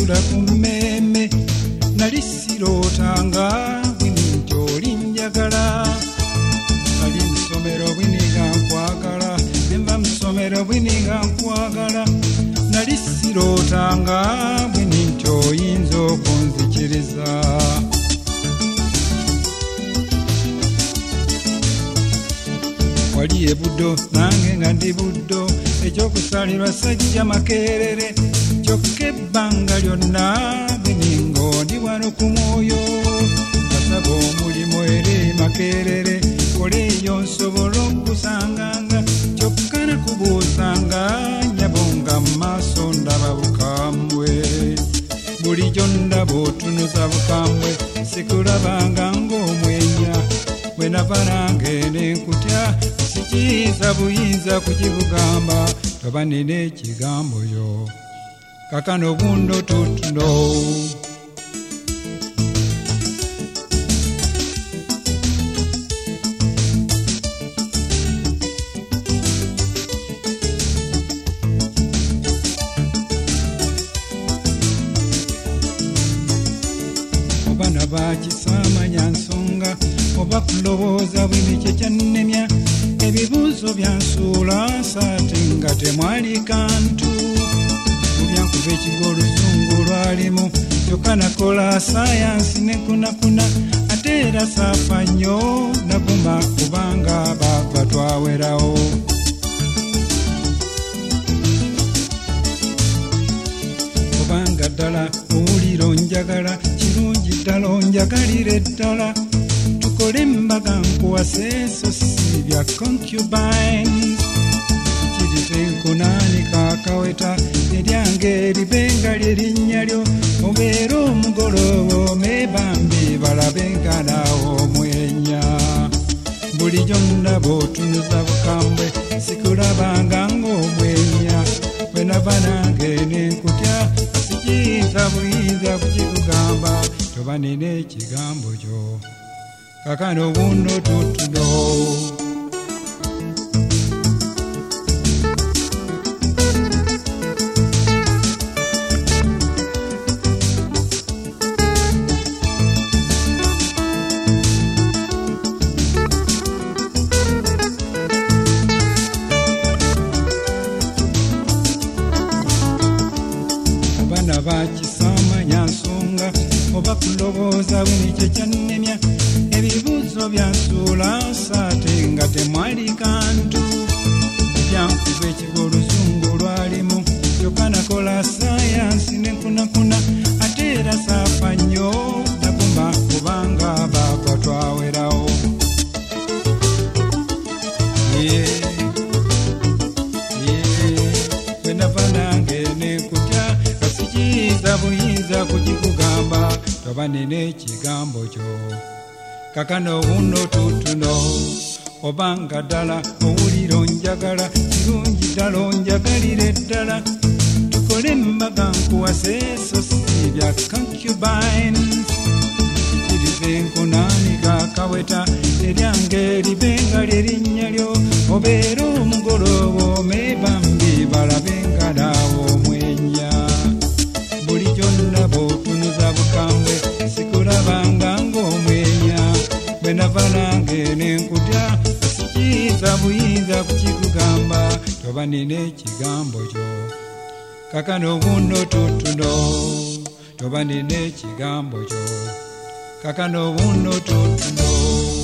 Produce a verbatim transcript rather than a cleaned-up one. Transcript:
nsula ku mmemme nali sirootanga bwini nti oli njagala ali musomero bwini nga nkwagala nemba musomero bwini nga nkwagala nali sirootanga bwini nti oyinza okunzikiriza wali ebuddo nange nga ndi buddo ekyokusalirwa sajja makerere kyokka ebbanga lyonna biningo ndi wano ku mwoyo basaba omulimu eri makerere kola eyo nsobola okusanganga kyokka nakubuusanga nyabonga mu maaso ndaba bukambwe bulijjo ndaba otunuza bukambwe sikulabanga ng'omwenya bwe nava nange nenkutya sikiyiza buyinza kukibugamba toba nina ekigambo yo kakano bundo tutuno obana bakisamanya nsonga oba kulowooza bwini kyekyannemya ebibuuzo byansuula nsaate nga temwali kantu mubyankuba ekigo olusungu lwalimu kyokka nakola sayansi nekunakuna ate era saafa nnyo naguma kubanga baava twawerawo kubanga ddala owulira onjagala kirungi ddala onjagalire ddala tukole embaga nkuwase so si bya concubines kirize nkunaanika akaweta eryange eribenga lyerinnya lyo obeera omugolowo mebambi balabenga naawo omwenya bulijjo ndaba otunuza bukambwe sikulabanga ng'omwenya bwe nava nange nenkutya sikiyiza buyinza kukikugamba toba nina ekigambo kyo kakano buno tutuno abana bakisamanya nsonga oba kulowooza bwini kyekyannemya ebibuuzo byansuula nsaate nga temwali kantu byankuba ekigo olusungu lwalimu kyokka nakola sayansi nenkunakuna ate era saafa nnyo naguma kubanga baava twawerawo bwe nava nange nenkutya kasikiyiza buyinza kukikugamba toba nina ekigambo kyo kakano buno tutuno obanga ddala owulira onjagala kirungi ddala onjagalire ddala tukole embaga nkuwase so si bya concubines kirize nkunaanika akaweta eryange eribenga lyerinnya lyo obeera omugolowo mebambi balabenga naawo omwenya bulijjo ndaba otunuza bukambwe sikulabanga ng'omwenya bwe nava nange nenkutya sikiyiza buyinza kukikugamba toba nina ekigambo kyo kakano buno tutuno toba nina ekigambo kyo kakano buno tutuno